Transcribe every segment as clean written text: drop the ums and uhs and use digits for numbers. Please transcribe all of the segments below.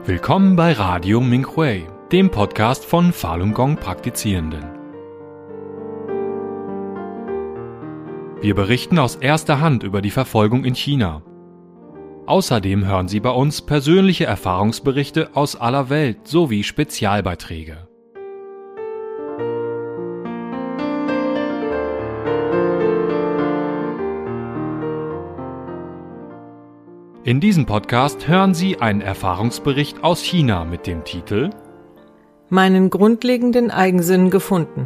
Willkommen bei Radio Minhui, dem Podcast von Falun Gong Praktizierenden. Wir berichten aus erster Hand über die Verfolgung in China. Außerdem hören Sie bei uns persönliche Erfahrungsberichte aus aller Welt sowie Spezialbeiträge. In diesem Podcast hören Sie einen Erfahrungsbericht aus China mit dem Titel Meinen grundlegenden Eigensinn gefunden.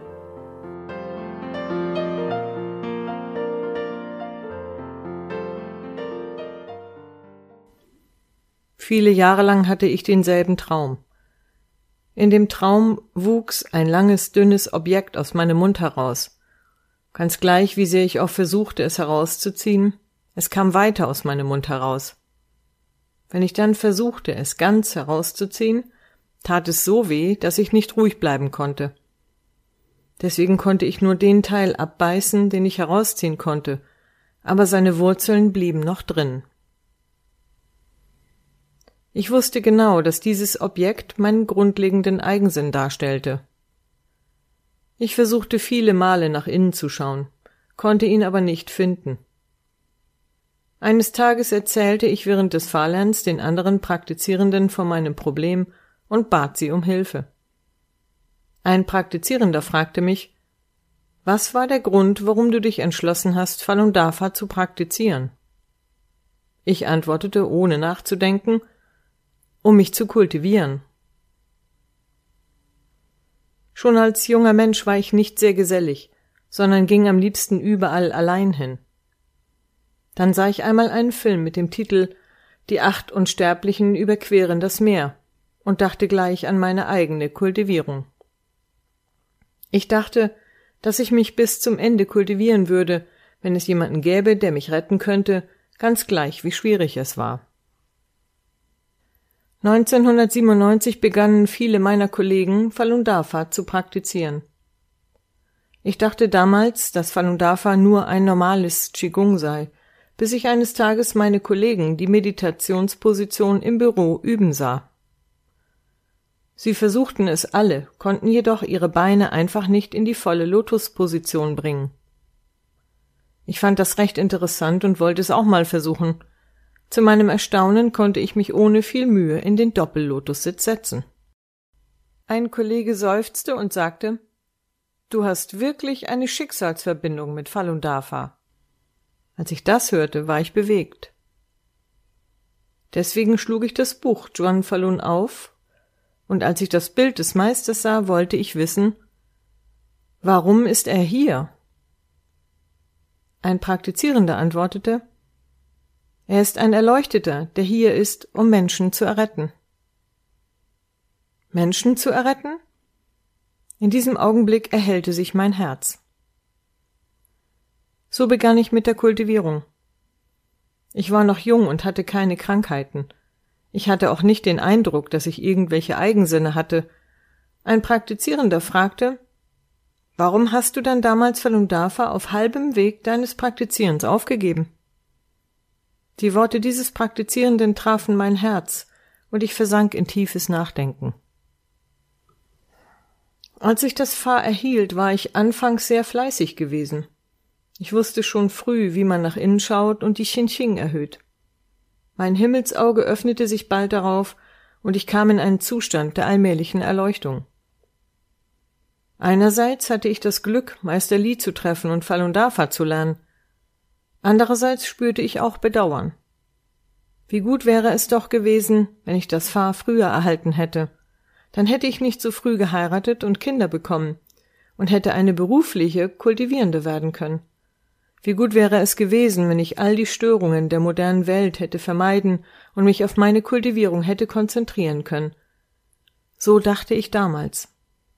Viele Jahre lang hatte ich denselben Traum. In dem Traum wuchs ein langes, dünnes Objekt aus meinem Mund heraus. Ganz gleich, wie sehr ich auch versuchte, es herauszuziehen, es kam weiter aus meinem Mund heraus. Wenn ich dann versuchte, es ganz herauszuziehen, tat es so weh, dass ich nicht ruhig bleiben konnte. Deswegen konnte ich nur den Teil abbeißen, den ich herausziehen konnte, aber seine Wurzeln blieben noch drin. Ich wusste genau, dass dieses Objekt meinen grundlegenden Eigensinn darstellte. Ich versuchte viele Male nach innen zu schauen, konnte ihn aber nicht finden. Eines Tages erzählte ich während des Fahrlernens den anderen Praktizierenden von meinem Problem und bat sie um Hilfe. Ein Praktizierender fragte mich, was war der Grund, warum du dich entschlossen hast, Falun Dafa zu praktizieren? Ich antwortete, ohne nachzudenken, um mich zu kultivieren. Schon als junger Mensch war ich nicht sehr gesellig, sondern ging am liebsten überall allein hin. Dann sah ich einmal einen Film mit dem Titel »Die 8 Unsterblichen überqueren das Meer« und dachte gleich an meine eigene Kultivierung. Ich dachte, dass ich mich bis zum Ende kultivieren würde, wenn es jemanden gäbe, der mich retten könnte, ganz gleich, wie schwierig es war. 1997 begannen viele meiner Kollegen, Falun Dafa zu praktizieren. Ich dachte damals, dass Falun Dafa nur ein normales Qigong sei, bis ich eines Tages meine Kollegen die Meditationsposition im Büro üben sah. Sie versuchten es alle, konnten jedoch ihre Beine einfach nicht in die volle Lotusposition bringen. Ich fand das recht interessant und wollte es auch mal versuchen. Zu meinem Erstaunen konnte ich mich ohne viel Mühe in den Doppellotussitz setzen. Ein Kollege seufzte und sagte, »Du hast wirklich eine Schicksalsverbindung mit Falun Dafa.« Als ich das hörte, war ich bewegt. Deswegen schlug ich das Buch Zhuan Falun auf, und als ich das Bild des Meisters sah, wollte ich wissen, warum ist er hier? Ein Praktizierender antwortete, er ist ein Erleuchteter, der hier ist, um Menschen zu erretten. Menschen zu erretten? In diesem Augenblick erhellte sich mein Herz. So begann ich mit der Kultivierung. Ich war noch jung und hatte keine Krankheiten. Ich hatte auch nicht den Eindruck, dass ich irgendwelche Eigensinne hatte. Ein Praktizierender fragte, »Warum hast du dann damals Falun Dafa auf halbem Weg deines Praktizierens aufgegeben?« Die Worte dieses Praktizierenden trafen mein Herz, und ich versank in tiefes Nachdenken. Als ich das Fa erhielt, war ich anfangs sehr fleißig gewesen. Ich wusste schon früh, wie man nach innen schaut und die Xinqing erhöht. Mein Himmelsauge öffnete sich bald darauf, und ich kam in einen Zustand der allmählichen Erleuchtung. Einerseits hatte ich das Glück, Meister Li zu treffen und Falun Dafa zu lernen. Andererseits spürte ich auch Bedauern. Wie gut wäre es doch gewesen, wenn ich das Fa früher erhalten hätte. Dann hätte ich nicht so früh geheiratet und Kinder bekommen und hätte eine berufliche Kultivierende werden können. Wie gut wäre es gewesen, wenn ich all die Störungen der modernen Welt hätte vermeiden und mich auf meine Kultivierung hätte konzentrieren können. So dachte ich damals.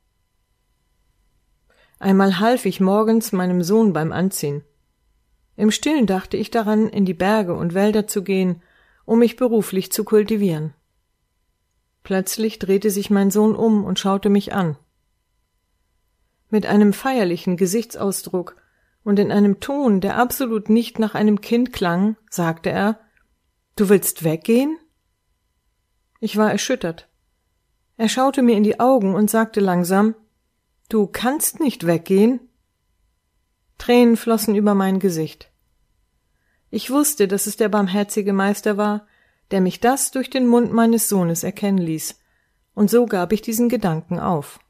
Einmal half ich morgens meinem Sohn beim Anziehen. Im Stillen dachte ich daran, in die Berge und Wälder zu gehen, um mich beruflich zu kultivieren. Plötzlich drehte sich mein Sohn um und schaute mich an. Mit einem feierlichen Gesichtsausdruck und in einem Ton, der absolut nicht nach einem Kind klang, sagte er, »Du willst weggehen?« Ich war erschüttert. Er schaute mir in die Augen und sagte langsam: »Du kannst nicht weggehen?« Tränen flossen über mein Gesicht. Ich wusste, dass es der barmherzige Meister war, der mich das durch den Mund meines Sohnes erkennen ließ, und so gab ich diesen Gedanken auf.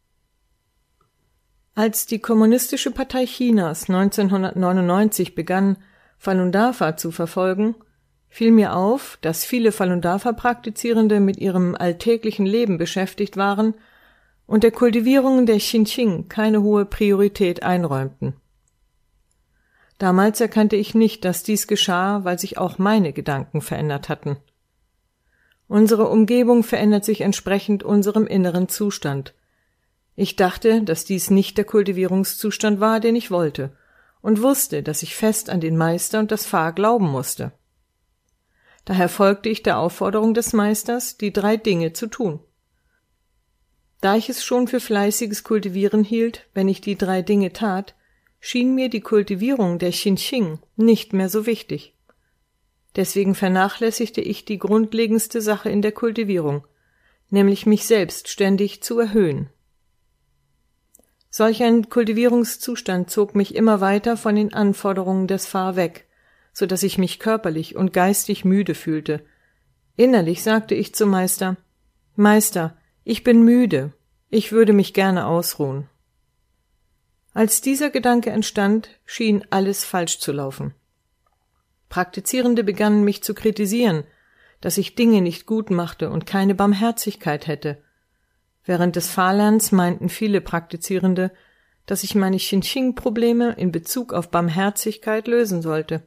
Als die Kommunistische Partei Chinas 1999 begann, Falun Dafa zu verfolgen, fiel mir auf, dass viele Falun Dafa-Praktizierende mit ihrem alltäglichen Leben beschäftigt waren und der Kultivierung der Xinqing keine hohe Priorität einräumten. Damals erkannte ich nicht, dass dies geschah, weil sich auch meine Gedanken verändert hatten. Unsere Umgebung verändert sich entsprechend unserem inneren Zustand. Ich dachte, dass dies nicht der Kultivierungszustand war, den ich wollte, und wusste, dass ich fest an den Meister und das Fa glauben musste. Daher folgte ich der Aufforderung des Meisters, die 3 Dinge zu tun. Da ich es schon für fleißiges Kultivieren hielt, wenn ich die 3 Dinge tat, schien mir die Kultivierung der Xinqing nicht mehr so wichtig. Deswegen vernachlässigte ich die grundlegendste Sache in der Kultivierung, nämlich mich selbst ständig zu erhöhen. Solch ein Kultivierungszustand zog mich immer weiter von den Anforderungen des Fa weg, so dass ich mich körperlich und geistig müde fühlte. Innerlich sagte ich zum Meister: »Meister, ich bin müde, ich würde mich gerne ausruhen.« Als dieser Gedanke entstand, schien alles falsch zu laufen. Praktizierende begannen mich zu kritisieren, dass ich Dinge nicht gut machte und keine Barmherzigkeit hätte. Während des Fa-Lernens meinten viele Praktizierende, dass ich meine Xinqing-Probleme in Bezug auf Barmherzigkeit lösen sollte.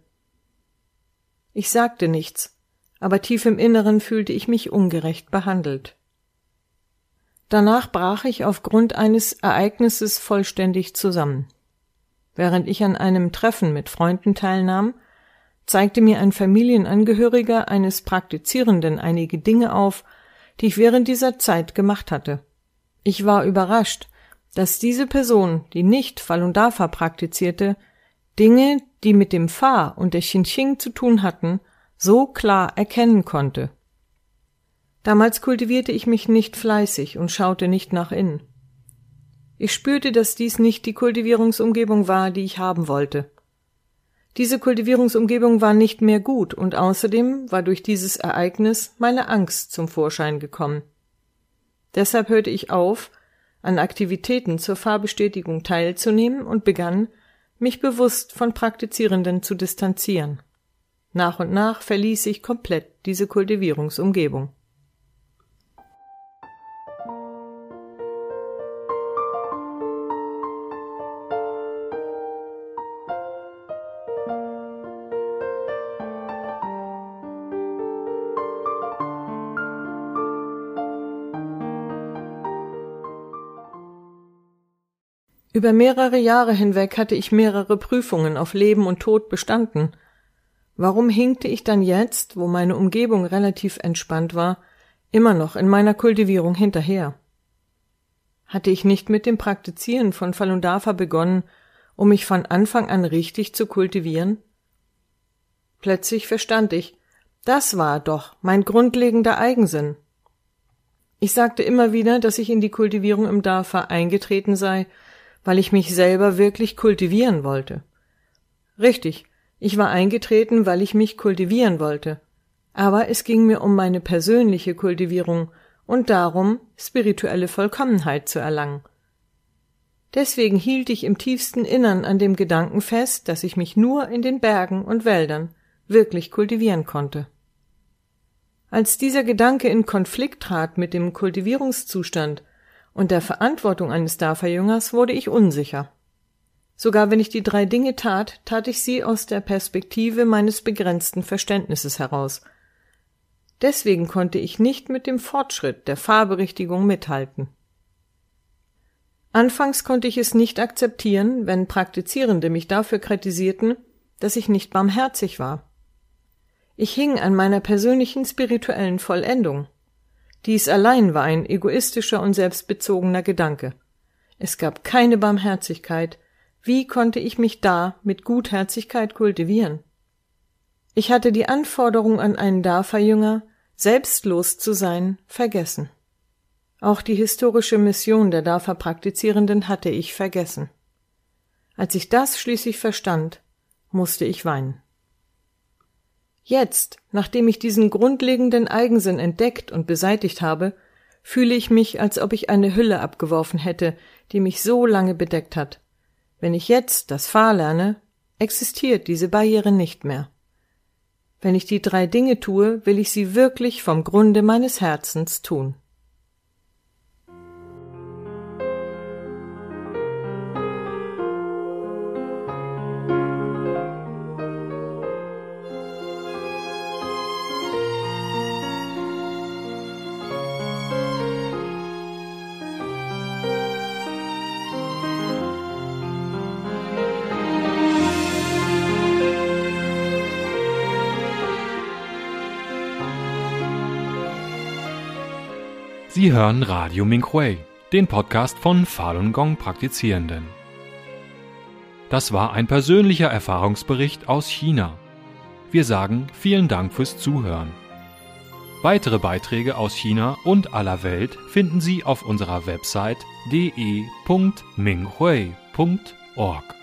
Ich sagte nichts, aber tief im Inneren fühlte ich mich ungerecht behandelt. Danach brach ich aufgrund eines Ereignisses vollständig zusammen. Während ich an einem Treffen mit Freunden teilnahm, zeigte mir ein Familienangehöriger eines Praktizierenden einige Dinge auf, die ich während dieser Zeit gemacht hatte. Ich war überrascht, dass diese Person, die nicht Falun Dafa praktizierte, Dinge, die mit dem Fa und der Xinqing zu tun hatten, so klar erkennen konnte. Damals kultivierte ich mich nicht fleißig und schaute nicht nach innen. Ich spürte, dass dies nicht die Kultivierungsumgebung war, die ich haben wollte. Diese Kultivierungsumgebung war nicht mehr gut und außerdem war durch dieses Ereignis meine Angst zum Vorschein gekommen. Deshalb hörte ich auf, an Aktivitäten zur Fa-Bestätigung teilzunehmen und begann, mich bewusst von Praktizierenden zu distanzieren. Nach und nach verließ ich komplett diese Kultivierungsumgebung. Über mehrere Jahre hinweg hatte ich mehrere Prüfungen auf Leben und Tod bestanden. Warum hinkte ich dann jetzt, wo meine Umgebung relativ entspannt war, immer noch in meiner Kultivierung hinterher? Hatte ich nicht mit dem Praktizieren von Falun Dafa begonnen, um mich von Anfang an richtig zu kultivieren? Plötzlich verstand ich, das war doch mein grundlegender Eigensinn. Ich sagte immer wieder, dass ich in die Kultivierung im Dafa eingetreten sei, weil ich mich selber wirklich kultivieren wollte. Richtig, ich war eingetreten, weil ich mich kultivieren wollte, aber es ging mir um meine persönliche Kultivierung und darum, spirituelle Vollkommenheit zu erlangen. Deswegen hielt ich im tiefsten Innern an dem Gedanken fest, dass ich mich nur in den Bergen und Wäldern wirklich kultivieren konnte. Als dieser Gedanke in Konflikt trat mit dem Kultivierungszustand und der Verantwortung eines Dafa-Jüngers, wurde ich unsicher. Sogar wenn ich die 3 Dinge tat, tat ich sie aus der Perspektive meines begrenzten Verständnisses heraus. Deswegen konnte ich nicht mit dem Fortschritt der Fa-Berichtigung mithalten. Anfangs konnte ich es nicht akzeptieren, wenn Praktizierende mich dafür kritisierten, dass ich nicht barmherzig war. Ich hing an meiner persönlichen spirituellen Vollendung. Dies allein war ein egoistischer und selbstbezogener Gedanke. Es gab keine Barmherzigkeit. Wie konnte ich mich da mit Gutherzigkeit kultivieren? Ich hatte die Anforderung an einen Dafa-Jünger, selbstlos zu sein, vergessen. Auch die historische Mission der Dafa-Praktizierenden hatte ich vergessen. Als ich das schließlich verstand, musste ich weinen. Jetzt, nachdem ich diesen grundlegenden Eigensinn entdeckt und beseitigt habe, fühle ich mich, als ob ich eine Hülle abgeworfen hätte, die mich so lange bedeckt hat. Wenn ich jetzt das Fa lerne, existiert diese Barriere nicht mehr. Wenn ich die 3 Dinge tue, will ich sie wirklich vom Grunde meines Herzens tun. Sie hören Radio Minhui, den Podcast von Falun Gong Praktizierenden. Das war ein persönlicher Erfahrungsbericht aus China. Wir sagen vielen Dank fürs Zuhören. Weitere Beiträge aus China und aller Welt finden Sie auf unserer Website de.minghui.org.